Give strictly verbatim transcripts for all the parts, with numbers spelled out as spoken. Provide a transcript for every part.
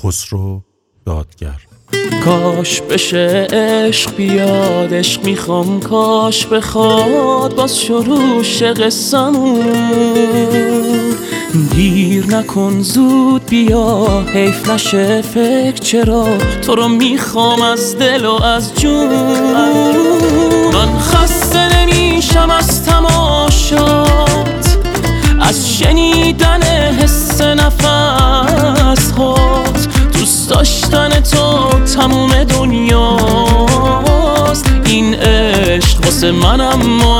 خسرو دادگر. کاش بشه عشق بیاد، عشق میخوام کاش بخواد باز شروع شه قصه‌مون. دیر نکن زود بیا، حیف نشه فکر چرا تو رو میخوام از دل و از جون. من خسته نمیشم از تماشات، از شنیدن حس نفس هات. دوست داشتن تو تموم دنیاست، این عشق واسه منم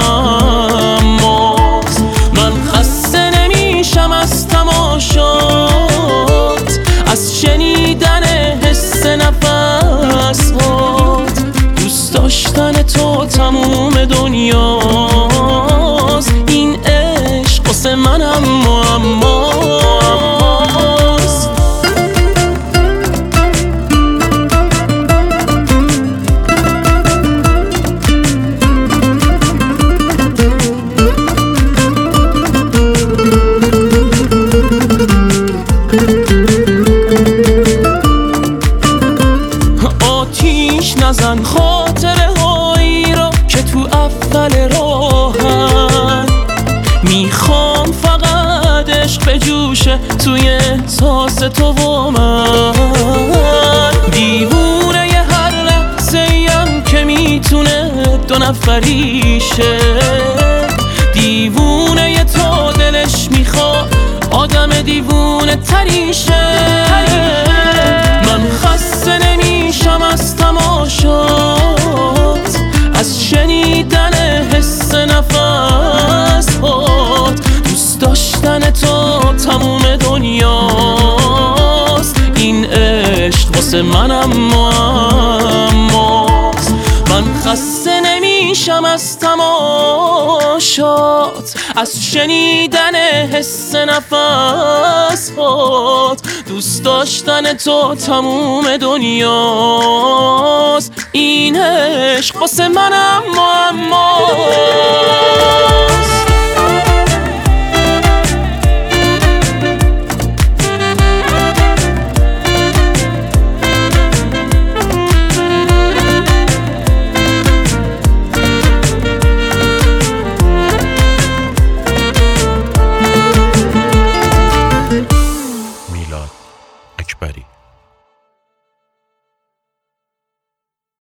معماست. من خسته نمیشم از تماشات، از شنیدن حس نفس هات. دوست داشتن تو تموم دنیاست، این عشق واسه منم معماست. آتیش نزن خاطره هایی را که تو اول راهن، میخوام فقط عشق بجوشه توی احساس تو و من. دیوونه ی هر لحظه‌ایم که میتونه دو نفریشه، دیوونه ی تو دلش میخواد آدم دیوونه تریشه. من خسته نمیشم از تماشات، از شنیدن حس نفس هات. دوست داشتن تو تموم دنیاست، این عشق واسه منم معماست. من خسته نمیشم از تماشات، از شنیدن حس نفس هات. دوست داشتن تو تموم دنیاست، این عشق واسه منم معماست.